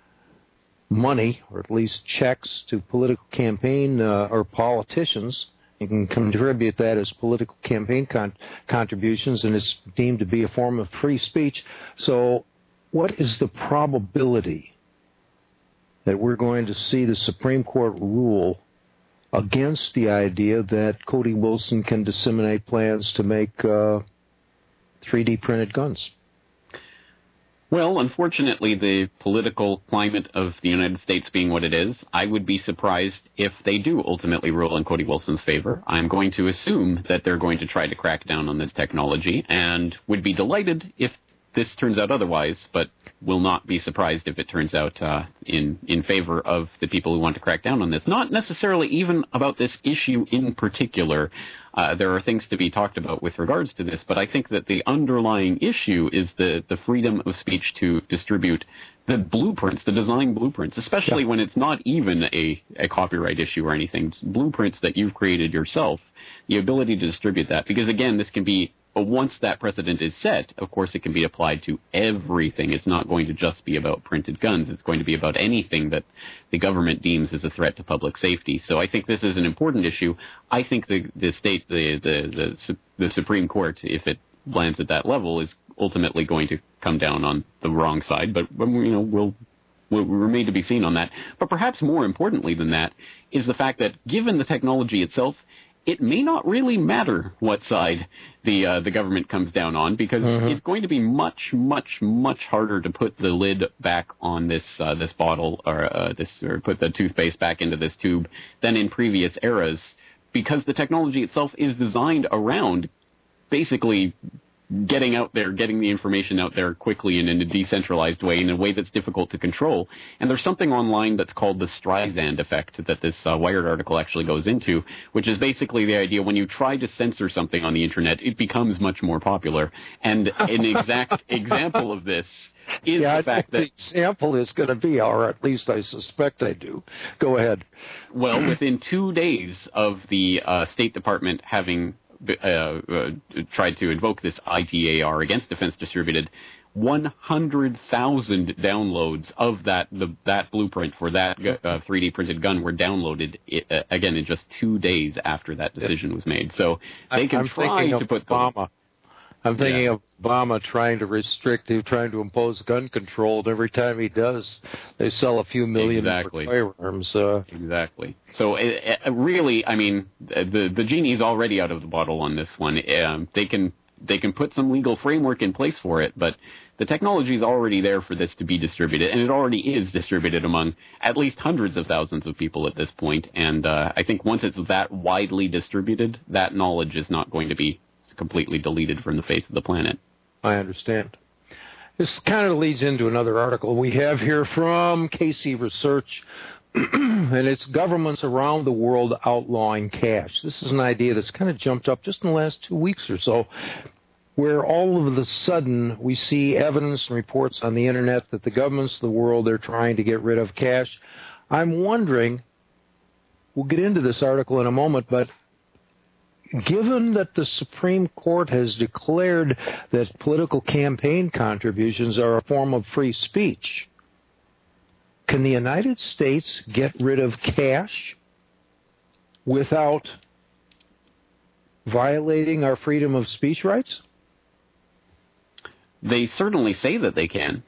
money, or at least checks, to political campaign or politicians. You can contribute that as political campaign contributions, and it's deemed to be a form of free speech. So what is the probability that we're going to see the Supreme Court rule against the idea that Cody Wilson can disseminate plans to make 3D printed guns? Well, unfortunately, the political climate of the United States being what it is, I would be surprised if they do ultimately rule in Cody Wilson's favor. I'm going to assume that they're going to try to crack down on this technology, and would be delighted if this turns out otherwise, but will not be surprised if it turns out in favor of the people who want to crack down on this. Not necessarily even about this issue in particular. There are things to be talked about with regards to this, but I think that the underlying issue is the freedom of speech to distribute the blueprints, the design blueprints, especially when it's not even a copyright issue or anything. It's blueprints that you've created yourself, the ability to distribute that. Because, again, this can be, once that precedent is set, of course it can be applied to everything. It's not going to just be about printed guns. It's going to be about anything that the government deems as a threat to public safety. So I think this is an important issue. I think the Supreme Court, if it lands at that level, is ultimately going to come down on the wrong side. But we'll remain to be seen on that. But perhaps more importantly than that is the fact that given the technology itself, it may not really matter what side the government comes down on, because it's going to be much, much, much harder to put the lid back on this bottle or put the toothpaste back into this tube than in previous eras, because the technology itself is designed around basically getting out there, getting the information out there quickly and in a decentralized way, in a way that's difficult to control. And there's something online that's called the Streisand effect that this Wired article actually goes into, which is basically the idea when you try to censor something on the internet, it becomes much more popular. And an exact example of this is the fact that... the example is going to be, or at least I suspect I do. Go ahead. Well, within 2 days of the State Department having tried to invoke this ITAR against Defense Distributed, 100,000 downloads of that blueprint for that 3D printed gun were downloaded again in just 2 days after that decision was made. So they can try to put Obama. I'm thinking of Obama trying to impose gun control, and every time he does, they sell a few million firearms. Exactly. So really, I mean, the genie's already out of the bottle on this one. They can put some legal framework in place for it, but the technology is already there for this to be distributed, and it already is distributed among at least hundreds of thousands of people at this point. And I think once it's that widely distributed, that knowledge is not going to be completely deleted from the face of the planet. I understand. This kind of leads into another article we have here from Casey Research, and it's governments around the world outlawing cash. This is an idea that's kind of jumped up just in the last 2 weeks or so, where all of a sudden we see evidence and reports on the internet that the governments of the world are trying to get rid of cash. I'm wondering, we'll get into this article in a moment, but given that the Supreme Court has declared that political campaign contributions are a form of free speech, can the United States get rid of cash without violating our freedom of speech rights? They certainly say that they can.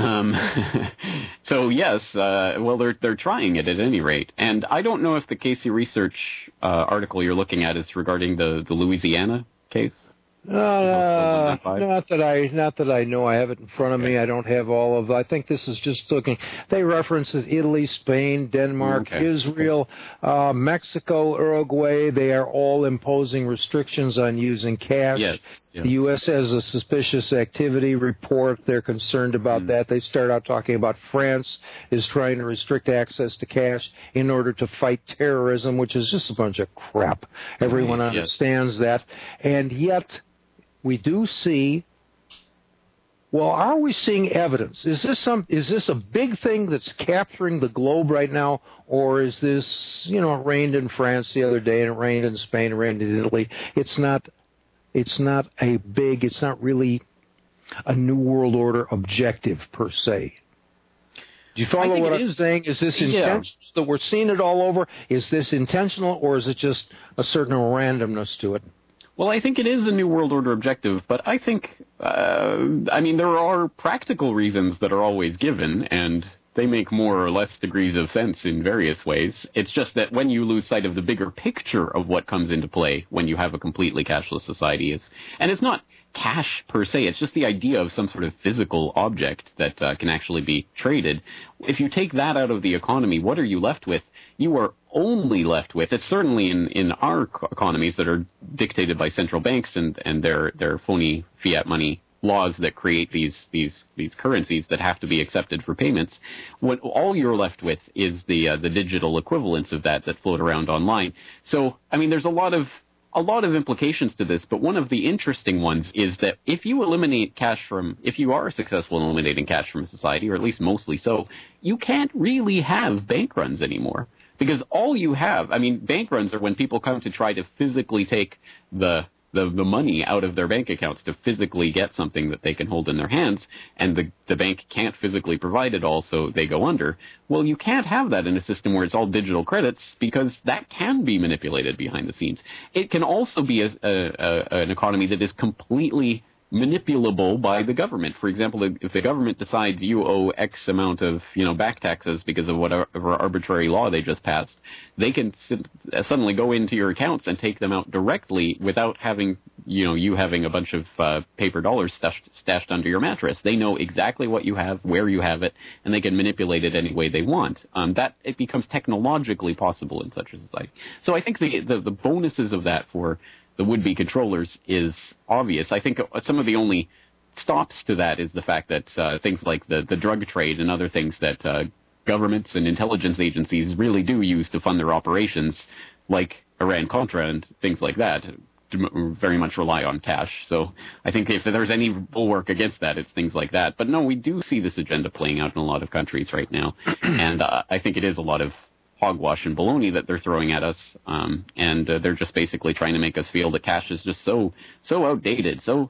So yes, well, they're trying it at any rate. And I don't know if the Casey Research article you're looking at is regarding the Louisiana case. Not that I know. I have it in front of me. I don't have all of. I think this is just looking. They reference Italy, Spain, Denmark, Israel, Mexico, Uruguay. They are all imposing restrictions on using cash. Yes. The U.S. has a suspicious activity report. They're concerned about that. They start out talking about France is trying to restrict access to cash in order to fight terrorism, which is just a bunch of crap. Everyone understands that. And yet we do see, well, are we seeing evidence? Is this a big thing that's capturing the globe right now, or is this, it rained in France the other day, and it rained in Spain, it rained in Italy. It's not really a New World Order objective per se. Do you follow what I'm saying? Is this intentional that we're seeing it all over? Is this intentional, or is it just a certain randomness to it? Well, I think it is a New World Order objective, but I think, there are practical reasons that are always given, and they make more or less degrees of sense in various ways. It's just that when you lose sight of the bigger picture of what comes into play when you have a completely cashless society, and it's not cash per se, it's just the idea of some sort of physical object that can actually be traded. If you take that out of the economy, what are you left with? You are only left with, it's certainly in our economies that are dictated by central banks and their phony fiat money laws that create these currencies that have to be accepted for payments. What all you're left with is the digital equivalents of that float around online. So, there's a lot of implications to this, but one of the interesting ones is that if you are successful in eliminating cash from society, or at least mostly so, you can't really have bank runs anymore. Because all you have, bank runs are when people come to try to physically take the money out of their bank accounts to physically get something that they can hold in their hands, and the bank can't physically provide it all, so they go under. Well, you can't have that in a system where it's all digital credits, because that can be manipulated behind the scenes. It can also be an economy that is completely manipulable by the government. For example, if the government decides you owe X amount of, back taxes because of whatever arbitrary law they just passed, they can suddenly go into your accounts and take them out directly without having, you having a bunch of paper dollars stashed under your mattress. They know exactly what you have, where you have it, and they can manipulate it any way they want. That it becomes technologically possible in such a society. So I think the bonuses of that for would-be controllers is obvious. I think some of the only stops to that is the fact that things like the drug trade and other things that governments and intelligence agencies really do use to fund their operations, like Iran-Contra and things like that, very much rely on cash. So I think if there's any bulwark against that, it's things like that. But no, we do see this agenda playing out in a lot of countries right now. And I think it is a lot of hogwash and baloney that they're throwing at us. And they're just basically trying to make us feel that cash is just so outdated, so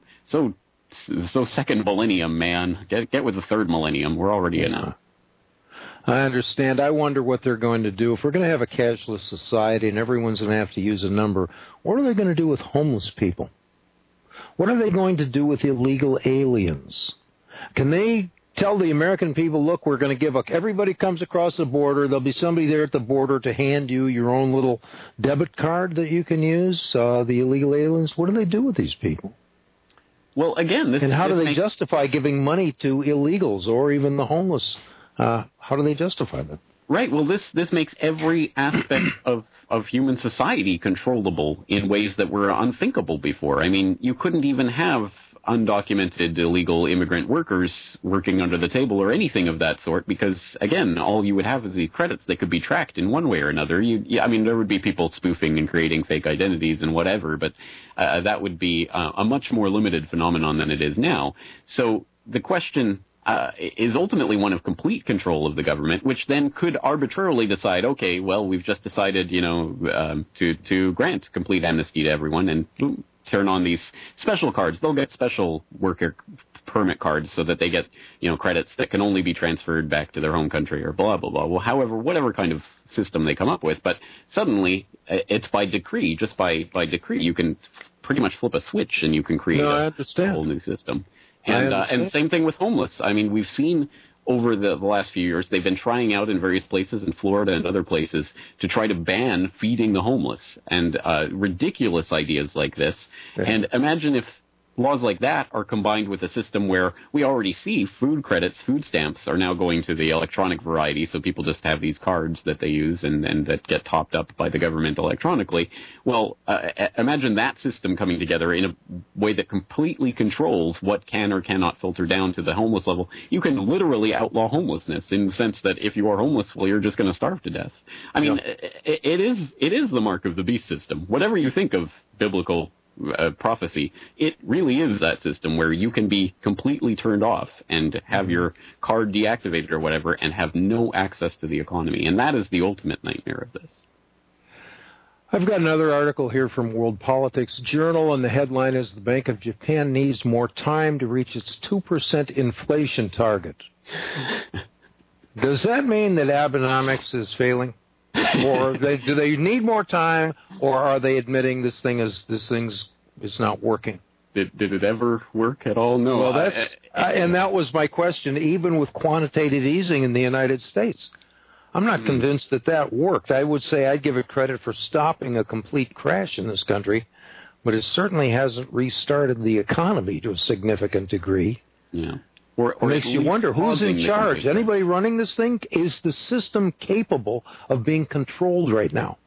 second millennium, man. Get with the third millennium. We're already in it. I understand. I wonder what they're going to do. If we're going to have a cashless society and everyone's going to have to use a number, what are they going to do with homeless people? What are they going to do with illegal aliens? Can they tell the American people, look, we're going to give everybody comes across the border, there'll be somebody there at the border to hand you your own little debit card that you can use, the illegal aliens? What do they do with these people? Well, again, and how do they justify giving money to illegals or even the homeless? How do they justify that? Right. Well, this makes every aspect of human society controllable in ways that were unthinkable before. I mean, you couldn't even have undocumented illegal immigrant workers working under the table or anything of that sort because, again, all you would have is these credits. They could be tracked in one way or another. I mean, there would be people spoofing and creating fake identities and whatever, but that would be a much more limited phenomenon than it is now. So the question is ultimately one of complete control of the government, which then could arbitrarily decide, okay, well, we've just decided, to grant complete amnesty to everyone and boom, turn on these special cards. They'll get special worker permit cards so that they get, credits that can only be transferred back to their home country or blah, blah, blah. Well, however, whatever kind of system they come up with. But suddenly it's by decree, just by decree. You can pretty much flip a switch and you can create a whole new system. And same thing with homeless. I mean, we've seen over the last few years, they've been trying out in various places in Florida and other places to try to ban feeding the homeless and ridiculous ideas like this. Yeah. And imagine if laws like that are combined with a system where we already see food credits, food stamps are now going to the electronic variety, so people just have these cards that they use and that get topped up by the government electronically. Well, imagine that system coming together in a way that completely controls what can or cannot filter down to the homeless level. You can literally outlaw homelessness in the sense that if you are homeless, well, you're just going to starve to death. I mean, it is the mark of the beast system. Whatever you think of biblical prophecy, it really is that system where you can be completely turned off and have your card deactivated or whatever and have no access to the economy. And that is the ultimate nightmare of this. I've got another article here from World Politics Journal, and the headline is The Bank of Japan needs more time to reach its 2% inflation target. Does that mean that Abenomics is failing? Or do they need more time, or are they admitting this thing's not working? Did it ever work at all? No. Well, and that was my question. Even with quantitative easing in the United States, I'm not convinced that worked. I would say I'd give it credit for stopping a complete crash in this country, but it certainly hasn't restarted the economy to a significant degree. Yeah. It makes you wonder, who's in charge? Anybody running this thing? Is the system capable of being controlled right now?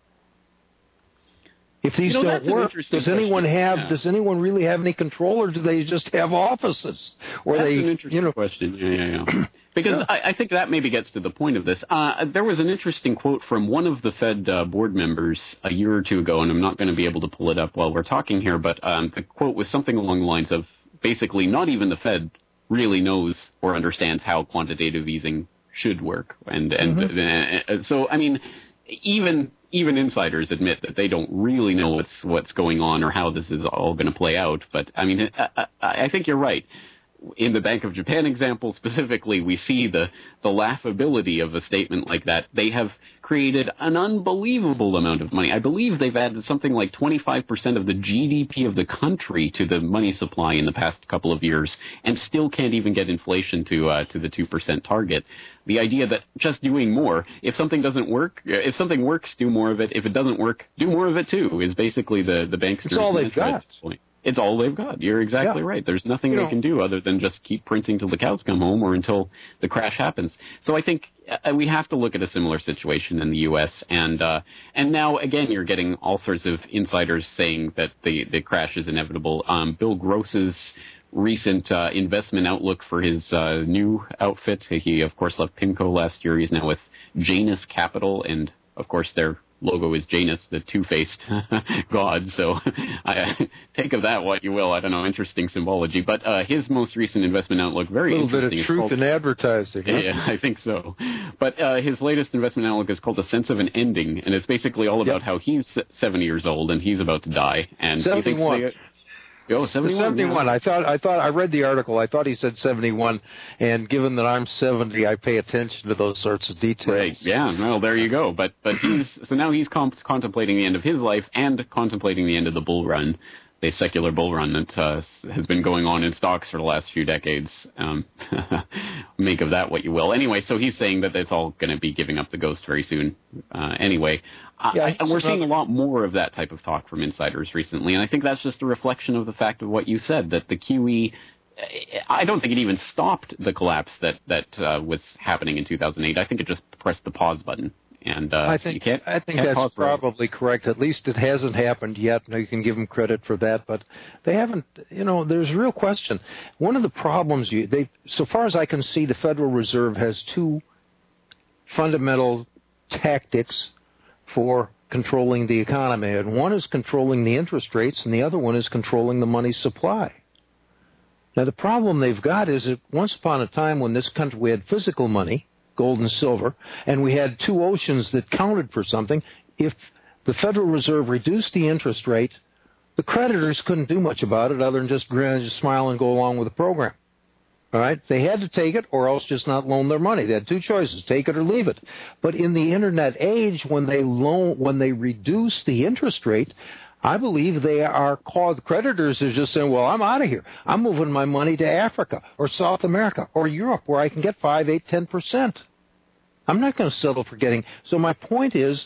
If these don't work, does anyone really have any control, or do they just have offices? That's an interesting question. Yeah. Because I think that maybe gets to the point of this. There was an interesting quote from one of the Fed board members a year or two ago, and I'm not going to be able to pull it up while we're talking here, but the quote was something along the lines of basically not even the Fed really knows or understands how quantitative easing should work. So, I mean, even insiders admit that they don't really know what's going on or how this is all going to play out. But, I mean, I think you're right. In the Bank of Japan example specifically, we see the laughability of a statement like that. They have created an unbelievable amount of money. I believe they've added something like 25% of the GDP of the country to the money supply in the past couple of years, and still can't even get inflation to the 2% target. The idea that just doing more, if something doesn't work, if something works, do more of it. If it doesn't work, do more of it too, is basically the bank's. It's all they've got. It's all they've got. You're exactly right. There's nothing they can do other than just keep printing till the cows come home or until the crash happens. So I think we have to look at a similar situation in the U.S. And now, again, you're getting all sorts of insiders saying that the crash is inevitable. Bill Gross's recent investment outlook for his new outfit. He, of course, left PIMCO last year. He's now with Janus Capital, and, of course, their logo is Janus, the two-faced god. So take of that what you will. I don't know, interesting symbology. But his most recent investment outlook, very interesting. A little bit of truth in advertising. Huh? Yeah, I think so. But his latest investment outlook is called A Sense of an Ending, and it's basically all about how he's 70 years old and he's about to die. And 71. 71. Yeah. I read the article. I thought he said 71, and given that I'm 70, I pay attention to those sorts of details. Right. Yeah. Well, there you go. But now he's contemplating the end of his life and contemplating the end of the bull run, the secular bull run that has been going on in stocks for the last few decades. Make of that what you will. Anyway, so he's saying that it's all going to be giving up the ghost very soon. Anyway, we're seeing a lot more of that type of talk from insiders recently, and I think that's just a reflection of the fact of what you said, that the QE, I don't think it even stopped the collapse that was happening in 2008. I think it just pressed the pause button. And I think that's probably correct. At least it hasn't happened yet. Now, you can give them credit for that, but they haven't. There's a real question. One of the problems, so far as I can see, the Federal Reserve has two fundamental tactics for controlling the economy, and one is controlling the interest rates, and the other one is controlling the money supply. Now, the problem they've got is that once upon a time when this country we had physical money, gold and silver, and we had two oceans that counted for something. If the Federal Reserve reduced the interest rate, the creditors couldn't do much about it other than just grin, just smile and go along with the program. All right? They had to take it or else just not loan their money. They had two choices, take it or leave it. But in the Internet age, when they reduce the interest rate, I believe they are called creditors are just saying, well, I'm out of here. I'm moving my money to Africa or South America or Europe where I can get 5, 8, 10%. I'm not going to settle for getting. So my point is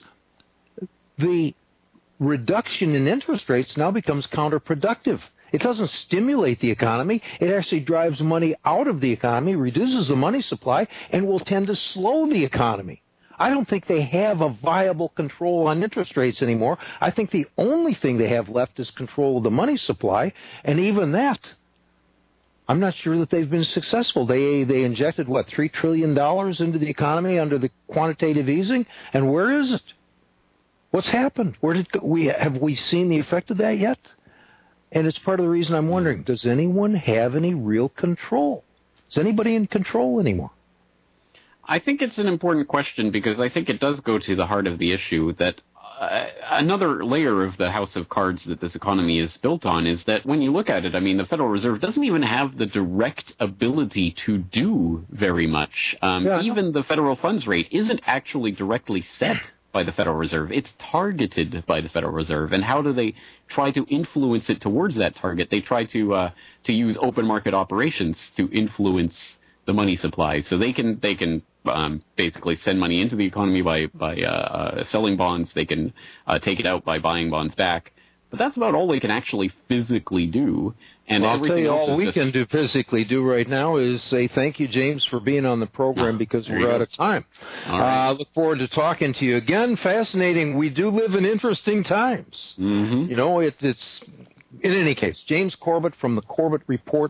the reduction in interest rates now becomes counterproductive. It doesn't stimulate the economy. It actually drives money out of the economy, reduces the money supply, and will tend to slow the economy. I don't think they have a viable control on interest rates anymore. I think the only thing they have left is control of the money supply, and even that, I'm not sure that they've been successful. They injected, $3 trillion into the economy under the quantitative easing, and where is it? What's happened? Have we seen the effect of that yet? And it's part of the reason I'm wondering, does anyone have any real control? Is anybody in control anymore? I think it's an important question because I think it does go to the heart of the issue that another layer of the house of cards that this economy is built on is that when you look at it, I mean, the Federal Reserve doesn't even have the direct ability to do very much. Even the federal funds rate isn't actually directly set by the Federal Reserve. It's targeted by the Federal Reserve. And how do they try to influence it towards that target? They try to use open market operations to influence the money supply. So they can basically send money into the economy by selling bonds. They can take it out by buying bonds back. But that's about all they can actually physically do. And I'll tell you, all we can do physically do right now is say thank you, James, for being on the program because we're out of time. I look forward to talking to you again. Fascinating. We do live in interesting times. Mm-hmm. It's in any case, James Corbett from the Corbett Report,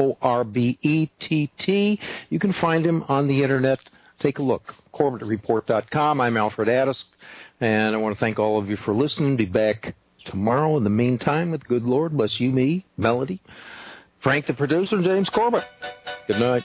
Corbett. You can find him on the Internet. Take a look, CorbettReport.com. I'm Alfred Addis, and I want to thank all of you for listening. Be back tomorrow. In the meantime, with good Lord, bless you, me, Melody, Frank the producer, and James Corbett. Good night.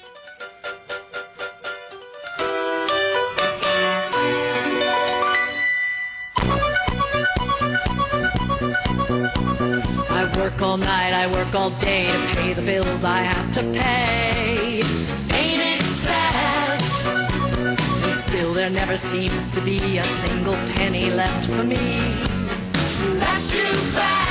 I work all night, I work all day to pay the bills I have to pay. Ain't it sad? And still there never seems to be a single penny left for me. That's too bad.